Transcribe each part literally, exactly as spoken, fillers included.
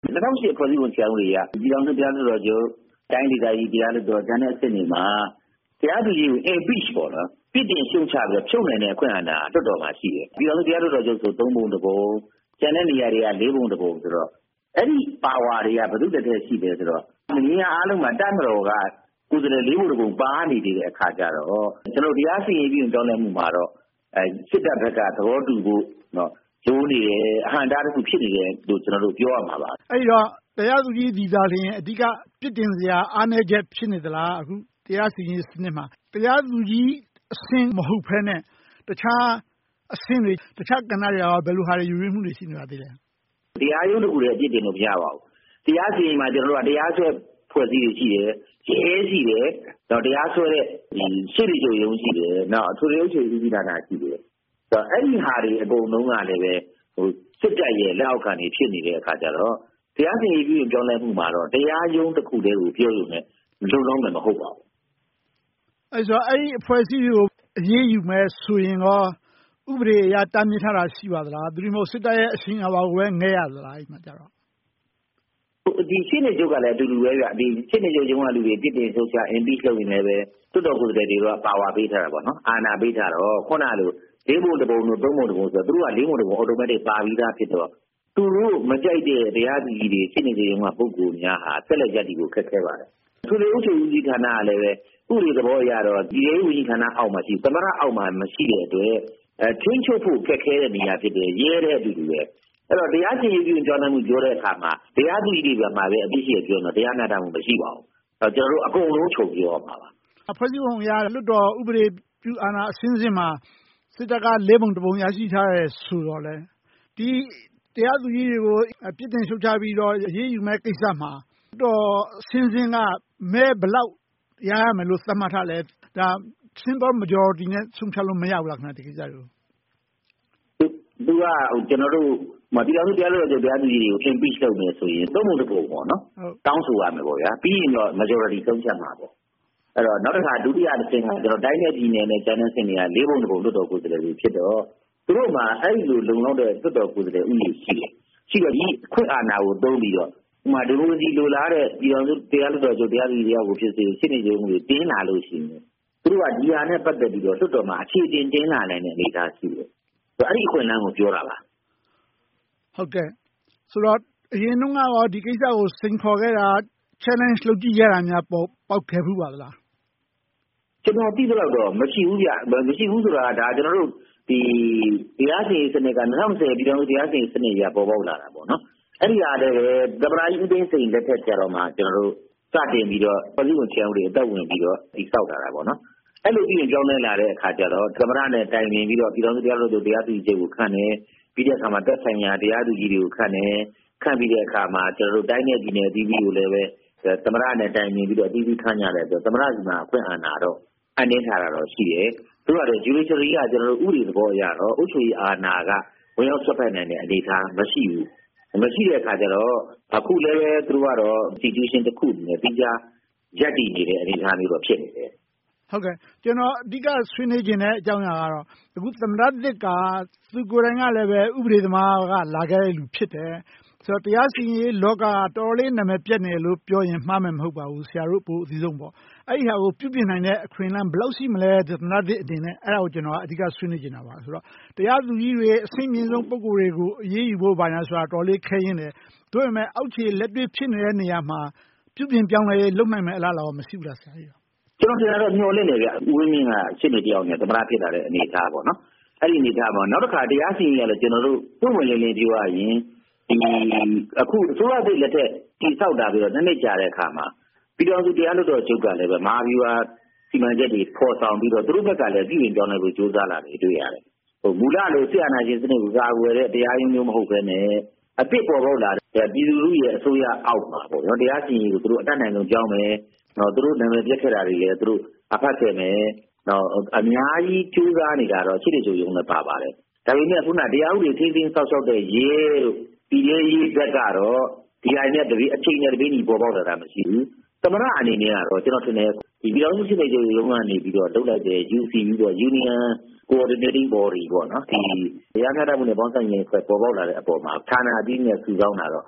၂၀၀၈ဖွဲ့စည်းပုံအခြေခံဥပဒေအရပြည်ထောင်စုတရားလွှတ်တော်ချုပ်တိုင်းဒေသကြီးတရားလွှတ်တော်ကျန်တဲ့အဆင့်တွေမှာတရားသူကြီးကို impeach ပေါ့နော်ပြစ်တင်ရှုံချပြီးဖြုတ်နိုင်တဲ့အခွင့်အာဏာလွှတ်တော်မှာရှိတယ်ပြည်ထောင်စုတရားလွှတ်တော်ချုပ်ဆိုသုံးပုံတစ်ပုံကျန်တဲ့နေရာတွေကလေးပုံတစ်ပုံဆိုတော့အဲ့ဒီ power တွေကဘယ်သူတစ်ထက်ရှိတယ်ဆိုတော့နေရာအားလုံးမှာတပ်မတော်ကကိုယ်စားလှယ်လေးပုံတစ်ပုံပါနေနေတဲ့အခါကျတော့ကျွန်တော်တရားစီရင်ပြီးကြောင်းလဲမှုမှာတော့အဲစစ်တပ်ဘက်ကသဘောတူဖို့နော်ကျိုးနေတယ်အဟံတားတစ်ခုဖြစ်နေတယ်လို့ကျွန်တော်တို့ပြောရမှာပါအဲ့တော့တရားသူကြီးဒီသားလျင်အဓိကပြစ်တင်စရာအားနည်းချက်ဖြစ်နေသလားအခုတရားစီရင်စနစ်မှာတရားသူကြီးအဆင့်မဟုတ်ဘဲနဲ့တခြားအဆင့်တွေတခြားကဏ္ဍတွေရောဘယ်လိုဟာတွေယူရင်းမှုတွေရှိနေပါသေးလဲတရားရုံးတစ်ခုလည်းအပြစ်တင်လို့မရပါဘူးတရားစီရင်မှာကျွန်တော်တို့ကတရားစွဲဖွဲ့စည်းတွေရှိတယ်ရဲရှိတယ်တော့တရားစွဲတဲ့ဒီရှေ့နေချုပ်ရုံးရှိတယ်နောက်အထွေထွေအုပ်ချုပ်ရေးဦးစီးဌာနရှိတယ်ဆိုတော့အဲ့ဒီဟာတွေအကုန်လုံးကလည်းပဲဟိုစစ်တပ်ရဲ့လက်အောက်ခံနေဖြစ်နေတဲ့အခါကျတော့တရားစီရင်ပြီးပြောင်းလဲမှုမှာတော့တရားရုံးတစ်ခုတည်းကိုပြောရုံနဲ့လုံလောက်မယ်မဟုတ်ပါဘူးအဲ့ဆိုအဲ့ဒီအဖွဲ့အစည်းတွေကိုအရေးယူမယ်ဆိုရင်ရောဥပဒေအရတားမြစ်ထားတာရှိပါသလားသူတို့မျိုးစစ်တပ်ရဲ့အရှင်အဝါကိုပဲငဲရသလားအဲ့မှာကြတော့ဒီရှင်းနေကြုတ်ကလည်းအတူတူပဲပြဒီရှင်းနေကြုတ်ရုံးကလူတွေတစ်တင်ဆုတ်ချ impeach လုပ်နေလည်းပဲတွတ်တော်ကိုယ်စားလှယ်တွေကပါဝါပေးထားတာပေါ့နော်အာဏာပေးထားတော့ခုနလိုလေးပုံတစ်ပုံတို့သုံးပုံတစ်ပုံဆိုတော့သူတို့ကလေးပုံတစ်ပုံ automatic ပါပြီးသားဖြစ်တော့သူတို့မကြိုက်တဲ့တရားသူကြီးတွေရှင်းနေကြရုံကပုံကူများဟာဆက်လက်ရက်တီကိုခက်ခဲပါတယ်သူတို့ဥချုပ်ဦးစီးဌာနကလည်းပဲဥပဒေသဘောအရတော့ဒီရေးဦးစီးဌာနအောက်မှာရှိသမရအောက်မှာမရှိတဲ့အတွက်အဲထိန်းချုပ်ဖို့ခက်ခဲတဲ့နေရာဖြစ်တယ်ရဲတဲ့အတူတူပဲအဲ့တော့တရားစီရင်ပြီးကြောင်းမှုပြောတဲ့အခါမှာတရားသူကြီးတွေမှာပဲအပြစ်ရှိပြောတော့တရားနာတာမှုမရှိပါဘူး။အဲကျွန်တော်တို့အကုန်လုံးချုပ်ပြောပါပါ။ဖွဲ့စည်းပုံအရလွတ်တော်ဥပဒေပြုအာဏာအစင်းစင်းမှာစစ်တပ်ကလေးပုံတစ်ပုံရရှိထားတယ်ဆိုတော့လေဒီတရားသူကြီးတွေကိုပြစ်တင်ရှုတ်ချပြီးတော့အရေးယူမဲ့ကိစ္စမှာတော့အစင်းစင်းကမဲဘလောက်ရရမယ်လို့သတ်မှတ်ထားလဲဒါ simple majority နဲ့ဆုံးဖြတ်လို့မရဘူးလားခင်ဗျဒီကိစ္စကိုသူကကျွန်တော်တို့မတရားသူတရားလို့ဆိုတရားသူကြီးတွေကို impeach လုပ်နေဆိုရင်သုံးပုံတစ်ပုံပေါ့နော်တောင်းဆိုရမယ်ပေါ့ဗျာပြီးရင်တော့ majority ဆုံးဖြတ်မှာပေါ့အဲ့တော့နောက်တစ်ခါဒုတိယတစ်ဆင့်ကကျွန်တော်တိုင်းနယ်ပြည်နယ်နဲ့ကျန်းတဲ့ဆင့်တွေကလေးပုံတစ်ပုံလွတ်တော်ကိုယ်စားလှယ်တွေဖြစ်တော့သူတို့မှာအဲ့ဒီလိုလုံလောက်တဲ့လွတ်တော်ကိုယ်စားလှယ်ဥယျာဉ်ရှိတယ်ရှိတော့ဒီခွင့်အာဏာကိုသုံးပြီးတော့ဥမာဒီလိုကြီးလိုလားတဲ့ပြည်တော်စုတရားလွတ်တော်ချုပ်တရားသူကြီးတွေကိုဖြစ်စေရှင်းနေကြုံတွေတင်းလာလို့ရှိရင်သူတို့ကဒီဟာနဲ့ပတ်သက်ပြီးတော့လွတ်တော်မှာအခြေတင်တင်းလာနိုင်တဲ့အနေအထားရှိတယ်အဲ့ဒီအခွင့်အလမ်းကိုပြောတာပါဟုတ်ကဲ့ဆိုတော့အရင်တုန်းကတော့ဒီကိစ္စကိုစိန်ခေါ်ခဲ့တာ challenge လုပ်ကြည့်ရတာများပေါ့ပောက်ခဲ့ဘူးပါလားကျွန်တော်သိတော့တော့မရှိဘူးဗျမရှိဘူးဆိုတာဒါကျွန်တော်တို့ဒီတရားစီရင်စနစ်က၂၀၁၀ပြည်တော်စုတရားစီရင်စနစ်ကြီးပေါ်ပေါက်လာတာပေါ့နော်အဲ့ဒီဟာလည်းသမ္မတကြီးဦးသိန်းစိန်လက်ထက်ကျတော့မှကျွန်တော်တို့စတင်ပြီးတော့ဖွဲ့စည်းပုံချန်ဦးတွေအသက်ဝင်ပြီးတော့ဒီဆောက်တာတာပေါ့နော်အဲ့လိုပြီးရင်ကြောင်းလဲလာတဲ့အခါကျတော့သမ္မတနဲ့တိုင်ပင်ပြီးတော့ပြည်တော်စုတရားလွှတ်တော်တရားသူကြီးတွေကိုခန့်တယ်ပြီးတဲ့အခါမှာတက်ဆိုင်ရာတရားသူကြီးတွေကိုခန့်တယ်ခန့်ပြီးတဲ့အခါမှာကျွန်တော်တို့တိုင်းနယ်ပြည်နယ်အသီးသီးကိုလည်းပဲသမ္မတနဲ့တိုင်ပင်ပြီးတော့အသီးသီးခန့်ကြတယ်ဆိုတော့သမ္မတစီမှာအခွင့်အာဏာတော့အနှင်းထားတာတော့ရှိတယ်သူကလည်း judiciary ကကျွန်တော်တို့ဥပဒေသဘောအရတော့အုပ်ချုပ်ရေးအာဏာကဝင်ရောက်ဆွတ်ဖက်နိုင်တဲ့အနေအထားမရှိဘူးမရှိတဲ့အခါကျတော့အခုလည်းပဲသူတို့ကတော့ institution တစ်ခုနဲ့ပြီးကြရက်တည်နေတဲ့အနေအထားမျိုးတော့ဖြစ်နေတယ်ဟုတ်ကဲ့ကျွန်တော်အဓိကဆွေးနွေးခြင်းတဲ့အကြောင်းအရာကတော့အခုသမ္မတတစ်ကသူကိုယ်တိုင်ကလည်းပဲဥပဒေသမားကလာခဲ့တဲ့လူဖြစ်တယ်ဆိုတော့တရားစီရင်ရေးလောကတော်တော်လေးနာမည်ပြက်နေလို့ပြောရင်မှားမယ်မဟုတ်ပါဘူးဆရာတို့ပိုအသေးဆုံးပေါ့အဲ့ဒီဟာကိုပြုပြင်နိုင်တဲ့အခွင့်အလမ်းဘယ်လောက်ရှိမလဲသမ္မတတစ်အနေနဲ့အဲ့ဒါကိုကျွန်တော်အဓိကဆွေးနွေးနေတာပါဆိုတော့တရားသူကြီးတွေအဆင့်မြင့်ဆုံးပုဂ္ဂိုလ်တွေကိုအေးအေးယူဖို့ဘာညာဆိုတာတော်လေးခဲရင်းတယ်တို့ပေမဲ့အောက်ခြေလက်တွေ့ဖြစ်နေတဲ့နေရာမှာပြုပြင်ပြောင်းလဲရေးလုပ်နိုင်မယ်အလားအလာမရှိဘူးလားဆရာကြီးကျွန်တော်ကတော့မျှော်လင့်နေဗျဦးဝင်းမြင့်ကရှင်းနေတရားနဲ့သမ္မတဖြစ်လာတဲ့အနေအထားပေါ့နော်အဲ့ဒီအနေအထားမှာနောက်တစ်ခါတရားစီရင်ရလဲကျွန်တော်တို့ပုံဝင်လင်းလင်းပြောရရင်ဒီအခုဆိုရတဲ့လက်ထက်တိဆောက်တာပြီးတော့နှစ်နှစ်ကြာတဲ့အခါမှာပြည်တော်စုတရားလွှတ်တော်ချုပ်ကလည်းပဲမဟာဗျူဟာစီမံချက်တွေဖော်ဆောင်ပြီးတော့သူတို့ဘက်ကလည်းပြည်ဝင်ပြောင်းလဲဖို့ကြိုးစားလာတယ်တွေ့ရတယ်ဟိုမူလလိုဆရာနာရှင်စနစ်ကိုကာကွယ်တဲ့တရားရုံးမျိုးမဟုတ်ဘဲနဲ့အစ်စ်ပေါ်ပေါက်လာတဲ့ပြည်သူလူရဲ့အစိုးရအောက်မှာပေါ့နော်တရားစီရင်ကိုသူတို့အတတ်နိုင်ဆုံးကြောင်းမယ်နော်သူတို့နာမည်ပြက်ခဲ့တာတွေလည်းသူတို့အဖတ်ခဲ့မယ်နော်အများကြီးကြိုးစားနေတာတော့ရှိတယ်ဆိုရုံနဲ့ပါပါတယ်ဒါပေမဲ့ခုနတရားဥပဒေထိန်းသိမ်းဆောက်ရှောက်တဲ့ရဲတို့ပြည်ရေးရေးဘက်ကတော့ဒီအိုင်နဲ့တပည့်အချိန်နဲ့တပည့်ညီပေါ်ပေါက်လာတာမရှိဘူးသမ္မတအနေနဲ့ကတော့ကျွန်တော်ထင်တယ်ဒီပြည်တော်စုရှိတဲ့ရုံးကနေပြီးတော့လုပ်လိုက်တဲ့ ယူ စီ ပြီးတော့ Union Coordinating Body ပေါ့နော်ဒီတရားမျှတမှုနဲ့ပေါင်းစပ်ရေးဖွဲ့ပေါ်ပေါက်လာတဲ့အပေါ်မှာဌာနအသီးနဲ့စုဆောင်းတာတော့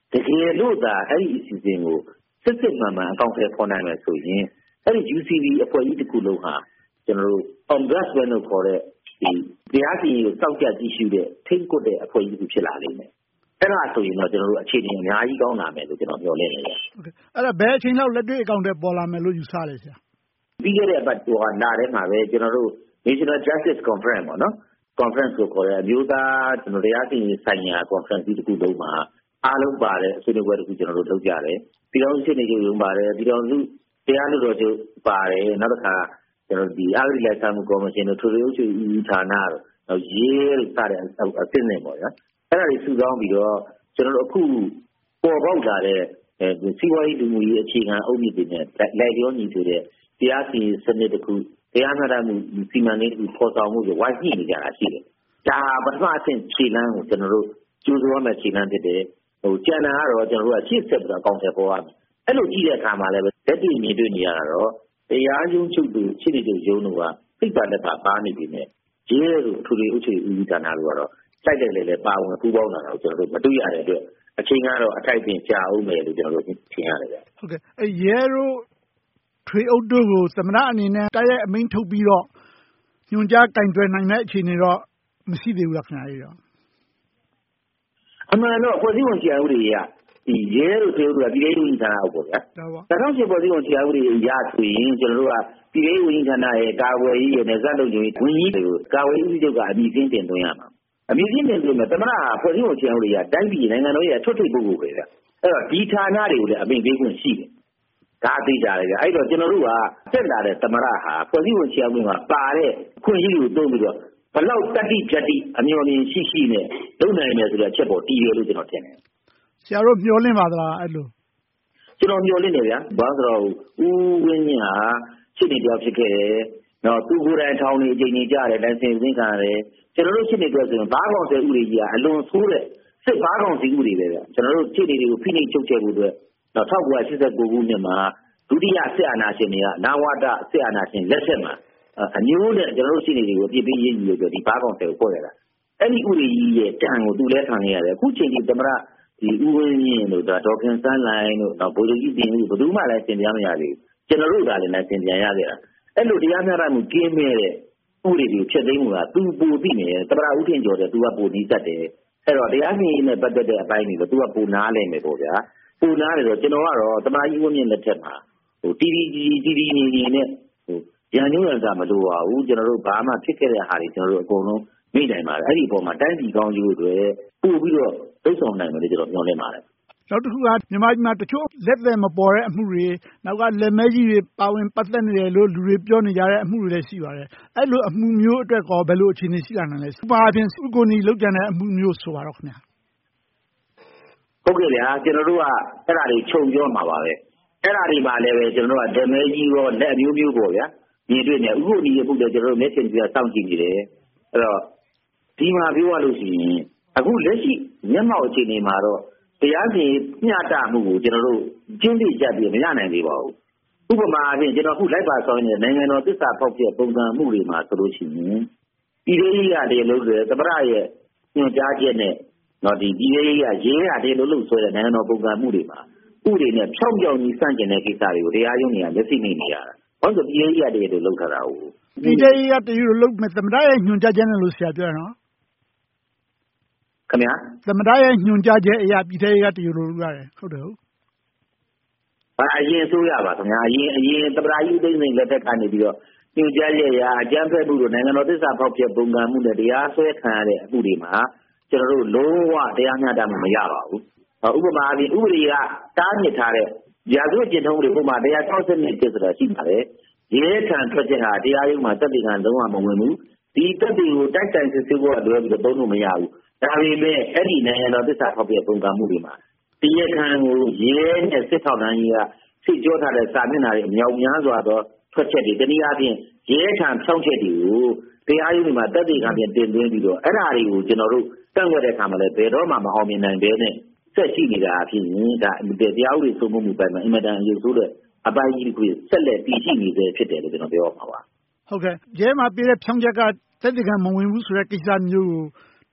တကယ်လို့သာအဲ့ဒီအစီအစဉ်ကိုစစ်စစ်မှန်မှန်အကောင့်ထဲပေါ်နိုင်မယ်ဆိုရင်အဲ့ဒီ ယူ စီ ဗီ အဖွဲ့ကြီးတစ်ခုလုံးဟာကျွန်တော်တို့ ombudsman လို့ခေါ်တဲ့ဒီတရားစီရင်ကိုစောင့်ကြပ်ကြည့်ရှုတဲ့ထိန်းကွပ်တဲ့အဖွဲ့ကြီးဖြစ်လာလိမ့်မယ်အဲ့ဒါဆိုရင်တော့ကျွန်တော်တို့အခြေအနေအများကြီးကောင်းလာမယ်လို့ကျွန်တော်ပြောနေတယ်ဟုတ်ကဲ့အဲ့ဒါဘယ်အချိန်လောက်လက်တွေ့အကောင့်ထဲပေါ်လာမယ်လို့ယူဆလဲဆရာပြီးခဲ့တဲ့အပတ်ဟိုနားထဲမှာပဲကျွန်တော်တို့ National Justice Conference ပေါ့နော် conference ကိုခေါ်တဲ့အမျိုးသားကျွန်တော်တရားစီရင်ဆိုင်ရာ conference တစ်ခုလုံးမှာအားလုံးပါတယ်ဆွေးနွေးပွဲတစ်ခုကျွန်တော်တို့လုပ်ကြတယ်ပြည်တော်စုရှင်းနေကြရုံပါတယ်ပြည်တော်စုတရားလွှတ်တော်ချုပ်ပါတယ်နောက်တစ်ခါကျွန်တော်ဒီအဂတိလိုက်စားမှုကော်မရှင်တို့ထိုးရုပ်ချူဦးဌာနတို့နောက်ရေးလို့စတဲ့အဆင့်နဲ့ပေါ့ဗျာအဲ့ဒါတွေစုဆောင်းပြီးတော့ကျွန်တော်တို့အခုပေါ်ပေါက်လာတဲ့အဲစီးပွားရေးလူမှုရေးအခြေခံအုတ်မြစ်တွေနဲ့လိုက်လျောညီဆိုတဲ့တရားစီရင်စနစ်တစ်ခုတရားမျှတမှုစီမံကိန်းတစ်ခုပေါ်ဆောင်မှုကိုဝိုင်းညှိနေကြတာရှိတယ်ဒါပထမအဆင့်ခြေလှမ်းကိုကျွန်တော်တို့ကျိုးစွာမဲ့ခြေလှမ်းဖြစ်တယ်ဟိုကျန်တာကတော့ကျွန်တော်တို့ကရှေ့ဆက်ပြီးတော့အကောင့်ထဲပေါ်ရမယ်အဲ့လိုကြည့်တဲ့အခါမှာလည်းလက်တွေ့မြင်တွေ့နေရတာတော့တရားရုံးချုပ်တို့ရှေ့နေချုပ်ရုံးတို့ကစိတ်ပါလက်ပါပါနေပြီနဲ့ရဲတို့ထူထူအုပ်ချုပ်ရေးဦးဌာနတို့ကတော့စိုက်တယ်လေလေပါဝင်ပူးပေါင်းလာတော့ကျွန်တော်တို့မတွေ့ရတဲ့အတွက်အချိန်ကတော့အထိုက်ပြင်ကြာအောင်မယ်လို့ကျွန်တော်တို့ထင်ရတယ်ဗျဟုတ်ကဲ့အဲရဲတို့ထွေအုပ်တို့ကိုသမ္မတအနေနဲ့တိုက်ရိုက်အမိန့်ထုတ်ပြီးတော့ညွှန်ကြားကင်တွယ်နိုင်တဲ့အခြေအနေတော့မရှိသေးဘူးလားခင်ဗျာကြီးတော့အမှန်တော့ဖွဲ့စည်းပုံအခြေခံဥပဒေကဒီရဲတို့ထွေအုပ်တို့ကပြည်ထောင်စုဝန်ကြီးဌာနအောက်ပေါ့ဗျာ၂၀၀၈ဖွဲ့စည်းပုံအခြေခံဥပဒေအရဆိုရင်ကျွန်တော်တို့ကပြည်ထောင်စုဝန်ကြီးဌာနရဲ့ကာကွယ်ရေးရဲ့နယ်စပ်လုံခြုံရေးဝန်ကြီးတွေကိုကာကွယ်ရေးဦးစီးချုပ်ကအမည်စင်းတင်သွင်းရမှာအမည်စင်းတင်သွင်းမယ်သမ္မတဟာဖွဲ့စည်းပုံအခြေခံဥပဒေကတိုင်းပြည်နိုင်ငံတော်ရဲ့အထွတ်ထိပ်ပုဂ္ဂိုလ်ပဲဗျအဲ့တော့ဒီဌာနတွေကိုလည်းအမိန့်ပေးခွင့်ရှိတယ်ဒါသိကြတယ်ဗျအဲ့တော့ကျွန်တော်တို့ကတက်လာတဲ့သမ္မတဟာဖွဲ့စည်းပုံအခြေခံဥပဒေမှာပါတဲ့ခွင့်ရကိုသုံးပြီးတော့ဘလောက်တတိကြတိအမျှော်မြင်ရှိရှိနဲ့လုပ်နိုင်မယ်ဆိုတဲ့အချက်ပေါ်တည်ရလို့ကျွန်တော်ထင်တယ်ဆရာတို့မျှော်လင့်ပါသလားအဲ့လိုကျွန်တော်မျှော်လင့်နေဗျာဘာလို့ဆိုတော့ဦးဝင်းမြင့်ဟာရှစ်နေပြောဖြစ်ခဲ့တယ်နော်သူကိုယ်တိုင်ထောင်နေအချိန်ကြီးကြတယ်တိုင်စင်စင်းခံရတယ်ကျွန်တော်တို့ရှစ်နေပြောဆိုရင်ဘားကောင်ဆယ်ဥပဒေကြီးကအလွန်ဆိုးတဲ့စစ်ဘားကောင်စီဥပဒေပဲဗျကျွန်တော်တို့ရှစ်နေတွေကိုဖိနှိပ်ချုပ်ချယ်ဖို့အတွက်တော့၁၉၈၉ခုနှစ်မှာဒုတိယစစ်အာဏာရှင်တွေကနာဝတစစ်အာဏာရှင်လက်ထက်မှာအမျိုးနဲ့ကျွန်တော်တို့ရှစ်နေတွေကိုအပြစ်ပေးရေးယူလို့ဒီဘားကောင်ဆယ်ကိုခေါ်ရတာအဲ့ဒီဥပဒေကြီးရဲ့တန်ကိုသူလဲခံရရတယ်အခုချိန်ကြီးသမ္မတဒီဥပဒေကြီးတို့ဒါဒေါက်ခင်စန်းလိုင်းတို့တော့ဗိုလ်ချုပ်ကြီးတင်ဦးဘယ်သူမှလည်းသင်ပြမရသေးဘူးကျွန်တော်တို့ကလည်းသင်ပြန်ရခဲ့တာအဲ့လိုတရားမျှတမှုကင်းမဲ့တဲ့ဥပဒေတွေဖြစ်သိမ်းမှုကသူပိုသိနေတယ်သမ္မတဦးထင်ကျော်တဲ့သူကပိုနီးစပ်တယ်အဲ့တော့တရားစီရင်နဲ့ပတ်သက်တဲ့အပိုင်းတွေကိုသူကပိုနားလည်မယ်ပေါ့ဗျာပိုနားတယ်တော့ကျွန်တော်ကတော့သမ္မတကြီးဦးမြင့်လက်ထက်မှာဟိုတီတီကြီးတီတီနေနေနဲ့ဟိုရန်ညွှန်းရံမလို့ပါဘူးကျွန်တော်တို့ဘာမှဖြစ်ခဲ့တဲ့ဟာတွေကျွန်တော်တို့အကုန်လုံးမိနိုင်ပါတယ်အဲ့ဒီအပေါ်မှာတိုင်းပြည်ကောင်းကျိုးတွေပို့ပြီးတော့သိဆောင်နိုင်မယ်လို့ကျွန်တော်ပြောနေပါတယ်နောက်တစ်ခုကမြန်မာပြည်မှာတချို့လက်သက်မပေါ်တဲ့အမှုတွေနောက်ကလက်မဲကြီးတွေပါဝင်ပတ်သက်နေတယ်လို့လူတွေပြောနေကြတဲ့အမှုတွေလည်းရှိပါတယ်အဲ့လိုအမှုမျိုးအတွက်ကောဘယ်လိုအခြေအနေရှိလာနိုင်လဲဥပမာအပြင်စုကိုနီလောက်ကြတဲ့အမှုမျိုးဆိုပါတော့ခင်ဗျာဟုတ်ကဲ့ဗျာကျွန်တော်တို့ကအဲ့ဒါတွေခြုံပြောမှာပါပဲအဲ့ဒါတွေမှာလည်းပဲကျွန်တော်တို့ကလက်မဲကြီးရောလက်မျိုးမျိုးပေါ့ဗျာမြင်တွေ့နေဥပဒေရပုတ်တယ်ကျွန်တော်တို့မျက်စိပြစောင့်ကြည့်နေတယ်အဲ့တော့ဒီမှာပြောရလို့ရှိရင်အခုလက်ရှိမျက်မှောက်အခြေအနေမှာတော့တရားစီရင်မျှတမှုကိုကျွန်တော်တို့ကျင်းပြကြပြီးမရနိုင်သေးပါဘူးဥပမာအပြင်ကျွန်တော်အခုလိုက်ပါဆောင်နေတဲ့နိုင်ငံတော်သစ္စာဖောက်ပြပုံစံမှုတွေမှာဆိုလို့ရှိရင်ပြည်ထောင်စုရတယ်လို့ဆိုရယ်သမ္မတရဲ့ညွှန်ကြားချက်နဲ့တော့ဒီပြည်ထောင်စုရရေးရတယ်လို့လို့ဆိုရယ်နိုင်ငံတော်ပုံစံမှုတွေမှာဥပဒေနဲ့ဖြောင်းပြောင်းကြီးစန့်ကျင်တဲ့ကိစ္စတွေကိုတရားရုံးတွေကလက်ရှိနေနေရတာဘာလို့ပြည်ထောင်စုရတယ်လို့လုပ်ထားတာဟုတ်ပြည်ထောင်စုရတယ်လို့လုပ်မယ်သမ္မတရဲ့ညွှန်ကြားချက်နဲ့လို့ဆရာပြောရနော်ခင်ဗျာသမ္မတရဲ့ညွှန်ကြားချက်အရာပြည်ထောင်စုကတည်လို့လုပ်ရတယ်ဟုတ်တယ်ဟုတ်အရင်ဆိုရပါခင်ဗျာအရင်အရင်သမ္မတကြီးသိန်းစိန်လက်ထက်ကနေပြီးတော့ညွှန်ကြားချက်အရာအကြမ်းဖက်မှုတို့နိုင်ငံတော်သစ္စာဖောက်ဖျက်ပုံကံမှုနဲ့တရားစွဲခံရတဲ့အမှုတွေမှာကျွန်တော်တို့လုံးဝတရားမျှတမှုမရပါဘူးဥပမာအပြင်ဥပဒေကတားမြစ်ထားတဲ့ရာဇဝတ်ကျင့်ထုံးတွေပုံမှာတရား၆၂ကျဆိုတာရှိပါတယ်ရဲခံထွက်ချက်ဟာတရားရုံးမှာတက်တည်ခံလုံးဝမဝင်ဘူးဒီတက်တည်ကိုတိုက်တိုင်စစ်ဆေးဖို့အလွယ်ပြီးတော့သုံးလို့မရဘူးဒါပေမဲ့အဲ့ဒီနိုင်ငံတော်သစ္စာဖောက်ပြပုံကံမှုတွေမှာတရားခံကိုရဲနဲ့စစ်ထောက်တန်းကြီးကစစ်ကြောထားတဲ့စာမျက်နှာတွေအမြောက်များစွာသောထွက်ချက်တွေတနည်းအားဖြင့်ရဲခံဖြောင်းချက်တွေကိုတရားရုံးမှာတက်တည်ခံပြင်တင်သွင်းပြီးတော့အဲ့ဒါတွေကိုကျွန်တော်တို့တန့်ွက်တဲ့အခါမှာလည်းဘယ်တော့မှမအောင်မြင်နိုင်ဘဲနဲ့ဆက်ရှိနေတာအဖြစ်ဒါတရားဥပဒေစိုးမိုးမှုပိုင်းမှာအင်မတန်အရေးဆိုးတဲ့အပိုင်းကြီးကိုဆက်လက်တည်ရှိနေသေးဖြစ်တယ်လို့ကျွန်တော်ပြောမှာပါဟုတ်ကဲ့ရဲမှာပြတဲ့ဖြောင်းချက်ကတက်တည်ခံမဝင်ဘူးဆိုတဲ့ကိစ္စမျိုးကိုတ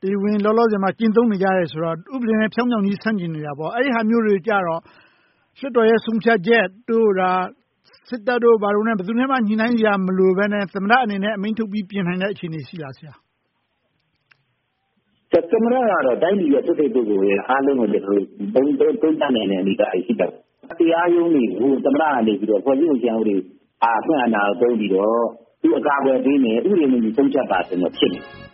တရားဝင်လောလောဆယ်မှာကျင့်သုံးနေကြတယ်ဆိုတော့ဥပဒေနဲ့ဖြောင်းဖြောင်းကြီးဆန့်ကျင်နေတာပေါ့အဲဒီဟာမျိုးတွေကြတော့လွှတ်တော်ရဲ့ဆုံးဖြတ်ချက်တို့ဒါစစ်တပ်တို့ဘာလို့လဲဘယ်သူနဲ့မှညှိနှိုင်းကြမလို့ပဲနဲ့သမ္မတအနေနဲ့အမိန့်ထုတ်ပြီးပြင်နိုင်တဲ့အခြေအနေရှိလားဆရာသမ္မတကတော့တိုင်းပြည်ရဲ့သူ့စိတ်ပုဂ္ဂိုလ်ရဲ့အားလုံးကိုကျွန်တော်တို့သုံးသပ်နိုင်တဲ့အနေအထားရှိတယ်တရားရုံးတွေကိုသမ္မတကနေပြီးတော့ဖွဲ့စည်းပုံကျမ်းဥပဒေအားဖြင့်အနာသုံးပြီးတော့သူအကာအကွယ်ပေးနေဥပဒေနဲ့ဆုံးဖြတ်ပါဆိုတော့ဖြစ်နေ